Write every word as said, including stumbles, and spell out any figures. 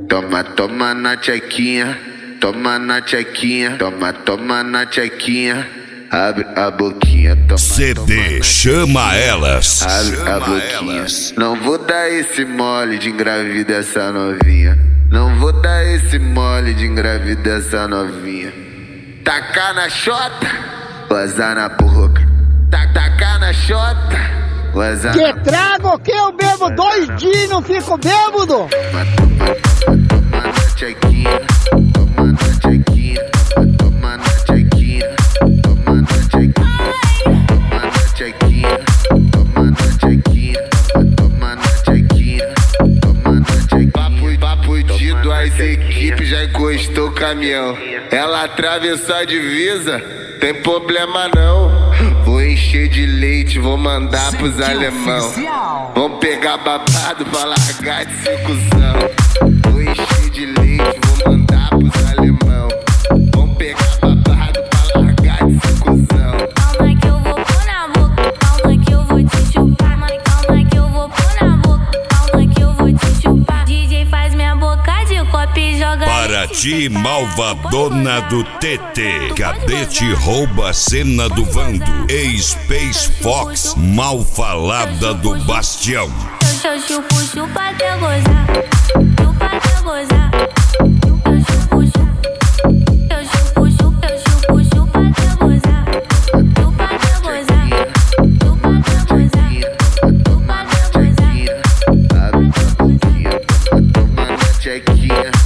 Toma, toma na tchequinha, toma na tchequinha, toma, toma na tchequinha. Abre a boquinha, toma, C D chama elas. Abre chama a boquinha. Elas. Não vou dar esse mole de engravidar essa novinha. Não vou dar esse mole de engravidar essa novinha. Tacar na xota, vazar na boca. Tacar na xota, vazar na boca. Que trago que eu bebo dois dias e não fico bêbado. Toma, toma, toma, toma na tchequinha, toma na tchequinha, toma na tchequinha, toma na tchequinha, toma na tchequinha, toma na tchequinha, toma na tchequinha, toma na tchequinha. Papo, papo dito, as equipes já encostou o caminhão. Ela atravessou a divisa, tem problema não. Vou encher de leite, vou mandar pros alemão. Vão pegar babado pra largar de ser cuzão. Vou encher de leite, vou mandar pros alemão. Vão pegar babado pra largar de ser cuzão. Calma que eu vou pôr na boca, calma que eu vou te chupar. Calma que eu vou pôr na boca, calma que eu vou te chupar. D J faz minha boca de copo e joga. Para ti, malvadona do T T, cadete rouba a cena do Vando. Space Fox, mal falada do Bastião. Eu chupo, chupa até gozar, chupa até gozar. Eu chupo, chupa, eu chupo, chupa, eu chupo, chupa até gozar, chupa até gozar, chupa até gozar, chupa até gozar. Abre a boquinha, toma na tchequinha.